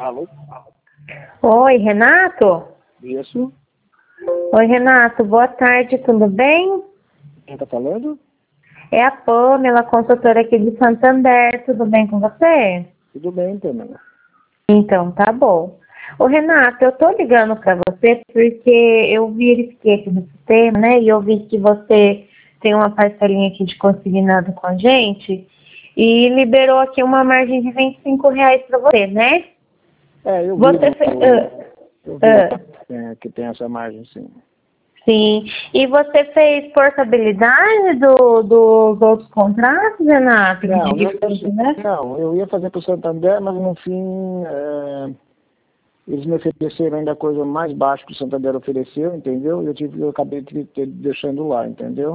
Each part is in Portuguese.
Alô? Oi, Renato? Isso. Oi, Renato, boa tarde, tudo bem? Quem tá falando? É a Pamela, consultora aqui de Santander, tudo bem com você? Tudo bem, Pamela. Então, tá bom. Ô, Renato, eu tô ligando pra você porque eu verifiquei aqui no sistema, né, e eu vi que você tem uma parcelinha aqui de consignado com a gente e liberou aqui uma margem de R$ 25 pra você, né? Eu vi, Você eu vi que tem essa margem, sim. Sim. E você fez portabilidade dos outros contratos, Renato? Não, eu ia fazer para o Santander, mas no fim eles me ofereceram ainda coisa mais baixa que o Santander ofereceu, entendeu? Eu acabei deixando lá, entendeu?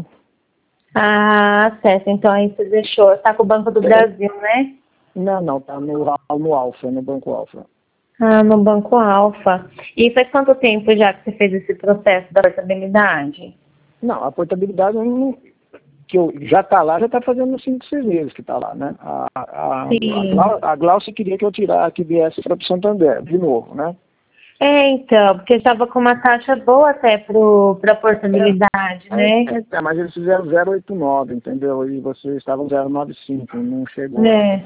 Ah, certo. Então aí você deixou. Está com o Banco do Brasil, né? Não, tá no Alfa, no Banco Alfa. Ah, no Banco Alfa. E faz quanto tempo já que você fez esse processo da portabilidade? Não, a portabilidade que já está lá, já está fazendo uns 5, 6 meses que está lá, né? Sim. A Glaucia queria que eu que viesse para o Santander, de novo, né? Então, porque estava com uma taxa boa até para portabilidade, né? Mas eles fizeram 0,89, entendeu? E vocês estavam 0,95, não chegou. É.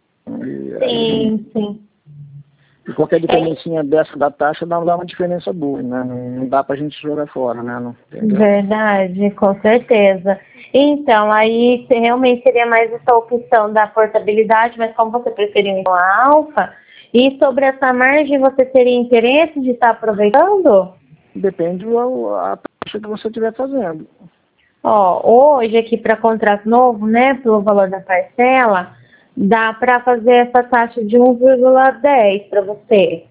Aí, Sim. e qualquer diferencinha dessa da taxa dá uma diferença boa, né? Não dá pra gente jogar fora, né? Entendeu? Verdade, com certeza. Então, aí realmente seria mais essa opção da portabilidade, mas como você preferiu então a Alfa, e sobre essa margem, você teria interesse de estar aproveitando? Depende a taxa que você estiver fazendo. Ó, hoje aqui para contrato novo, né, pelo valor da parcela, dá para fazer essa taxa de 1,10 para você.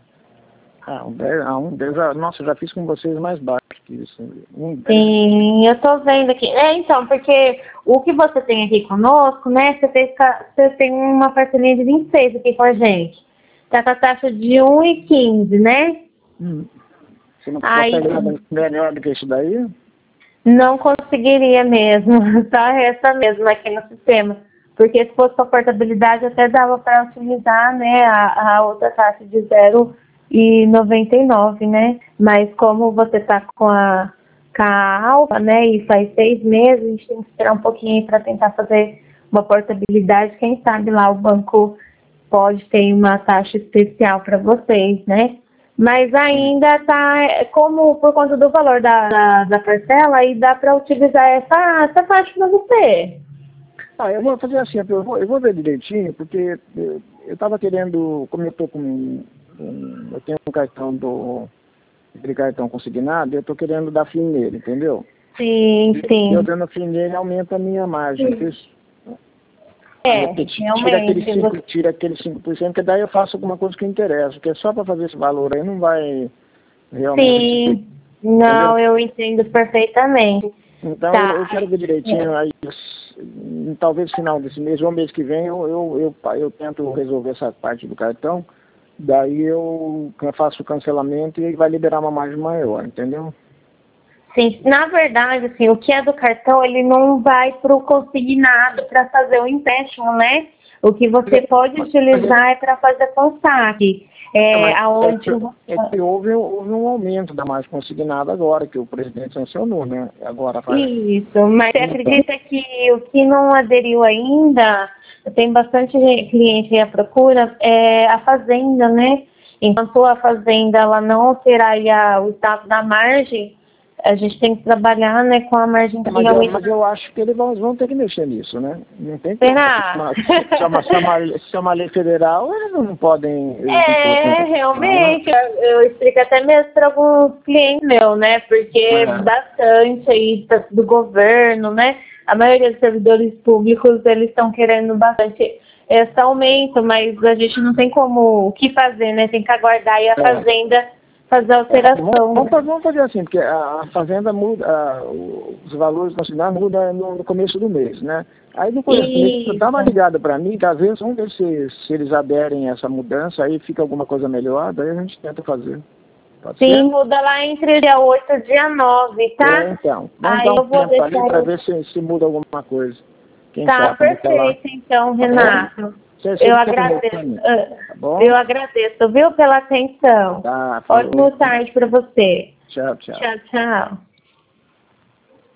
Nossa, eu já fiz com vocês mais baixo que isso. 1,10. Sim, eu tô vendo aqui. Então, porque o que você tem aqui conosco, né? Você tem uma parcelinha de 26 aqui com a gente. Tá com a taxa de 1,15, né? Você não Aí consegue nada melhor do que isso daí? não conseguiria mesmo, tá? Essa mesmo aqui no sistema. Porque se fosse com a portabilidade, até dava para utilizar, né, a outra taxa de 0,99, né? Mas como você tá com a Alfa, né, e faz 6 meses, a gente tem que esperar um pouquinho para tentar fazer uma portabilidade. Quem sabe lá o banco pode ter uma taxa especial para vocês, né? Mas ainda tá, como por conta do valor da parcela, aí dá para utilizar essa taxa para você. Eu vou fazer assim, eu vou ver direitinho, porque eu estava querendo, como eu tô eu tenho um cartão aquele cartão consignado, eu estou querendo dar fim nele, entendeu? Sim. Eu dando fim nele aumenta a minha margem. Realmente. Tira aquele 5%, que daí eu faço alguma coisa que interessa, porque só para fazer esse valor aí não vai realmente... Sim, não, eu entendo perfeitamente. Então Tá. eu quero ver direitinho, aí talvez final desse mês ou mês que vem eu tento resolver essa parte do cartão, daí eu faço o cancelamento e vai liberar uma margem maior, entendeu? Sim, na verdade, assim, o que é do cartão, ele não vai para o consignado para fazer o empréstimo, né? O que você pode utilizar é para fazer consaque. Houve um aumento da margem consignada agora, que o presidente sancionou, né? Agora faz... Isso, mas você acredita que o que não aderiu ainda, tem bastante cliente à procura, é a fazenda, né? Enquanto a fazenda ela não alterar o status da margem, a gente tem que trabalhar, né, com a margem que realmente... Mas eu acho que eles vão ter que mexer nisso, né? Não tem que... Será? Se é uma lei federal, eles não podem... Realmente, eu explico até mesmo para alguns clientes meus, né? Porque bastante aí do governo, né? A maioria dos servidores públicos, eles estão querendo bastante esse aumento, mas a gente não tem como o que fazer, né? Tem que aguardar aí a fazenda fazer a alteração. Vamos fazer assim, porque a fazenda muda, os valores consignados mudam no começo do mês, né? Aí no começo do mês, dá uma ligada para mim, que às vezes vamos ver se eles aderem a essa mudança, aí fica alguma coisa melhor, daí a gente tenta fazer. Sim, muda lá entre dia 8 e dia 9, tá? Então, vamos dar um tempo ali para ver se muda alguma coisa. Quem tá, sabe, perfeito, então, Renato. Eu agradeço. Tá bom? Eu agradeço, viu, pela atenção. Tá, Ótima tarde para você. Tchau, tchau. Tchau, tchau.